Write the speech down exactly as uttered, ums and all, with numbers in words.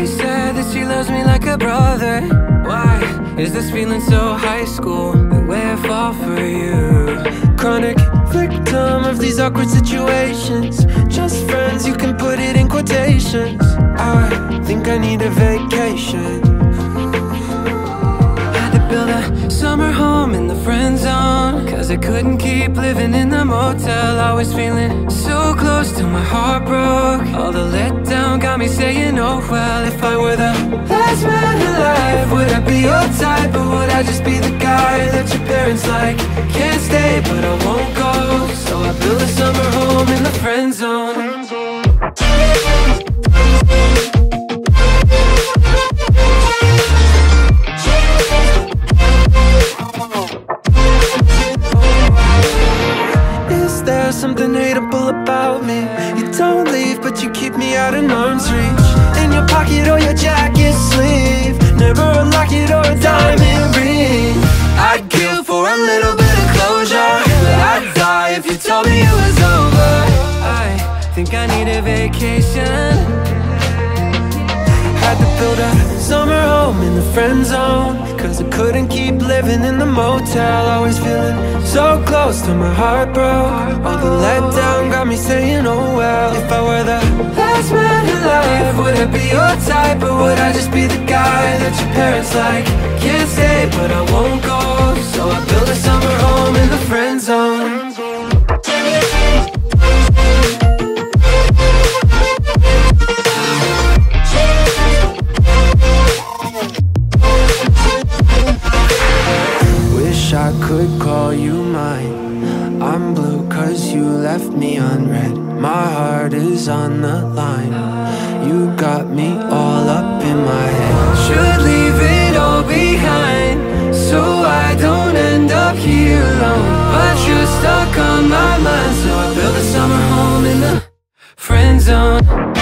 She said that she loves me like a brother. Why is this feeling so high school, the way I fall for you? Chronic victim of these awkward situations. Just friends, you can put it in quotations. I think I need a vacation. Had to build a summer home in the friend zone, cause I couldn't keep living in the motel. Always feeling so close till my heart broke. All the letdown got me saying, oh well. If I were the last man alive, would I be your type? Or would I just be the guy that your parents like? Can't stay but I won't go, so I built a summer home in the friend zone. There's something hateable about me. You don't leave, but you keep me out of arm's reach. In your pocket or your jacket sleeve, never a locket or a diamond ring. I'd kill for a little bit of closure, but I'd die if you told me it was over. I think I need a vacation. Had to build a summer home in the friend zone, cause I couldn't keep living in the motel. Always feeling so close till my heart broke. All the letdown got me saying, oh well. If I were the last man alive, would I be your type? Or would I just be the guy that your parents like? Can't stay but I won't go, so I built a summer home in the friend zone. I could call you mine. I'm blue cause you left me unread. My heart is on the line. You got me all up in my head. Should leave it all behind, so I don't end up here alone. But you're stuck on my mind, so I built a summer home in the friend zone.